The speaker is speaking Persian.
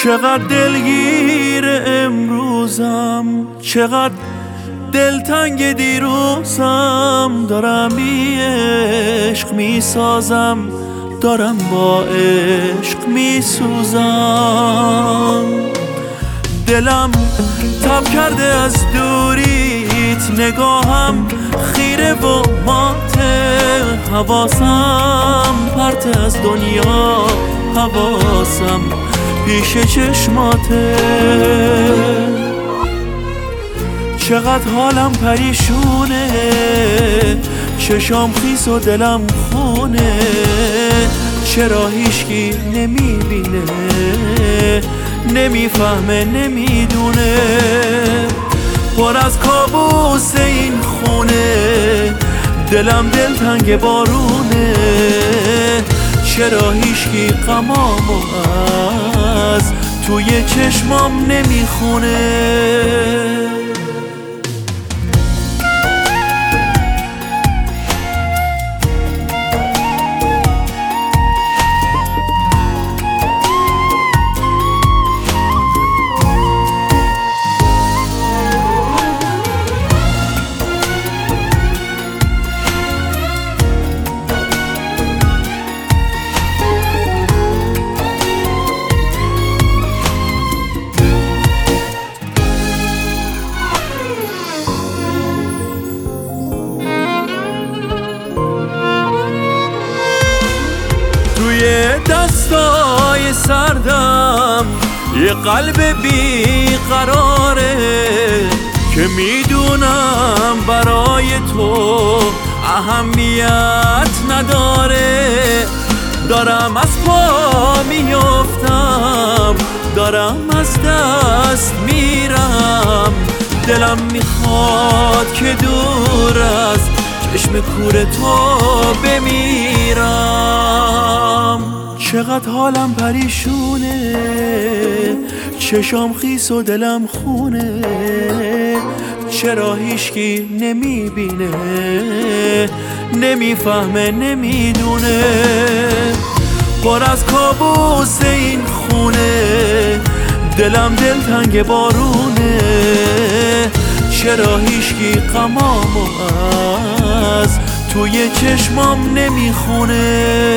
چقدر دلگیر امروزم، چقدر دلتنگ دیروزم. دارم بی عشق میسازم، دارم با عشق میسوزم. دلم تب کرده از دوریت، نگاهم خیره و ماته. حواسم پرت از دنیا، حواسم پیش چشماته. چقدر حالم پریشونه، چشام خیس و دلم خونه. چرا هیچکی نمیبینه، نمیفهمه، نمیدونه. پر از کابوس این خونه، دلم دلتنگ بارونه. چرا هیچکی غمامو از توی چشمام نمیخونه. دستای سردم یه قلب بیقراره که میدونم برای تو اهمیت نداره. دارم از پا میافتم، دارم از دست میرم. دلم میخواد که دور از چشم کور تو بمیرم. چقدر حالم پریشونه، چشام خیس و دلم خونه. چرا هیچکی نمیبینه، نمیفهمه، نمیدونه. پر از کابوس این خونه، دلم دلتنگ بارونه. چرا هیچکی غمامو از توی چشمام نمیخونه.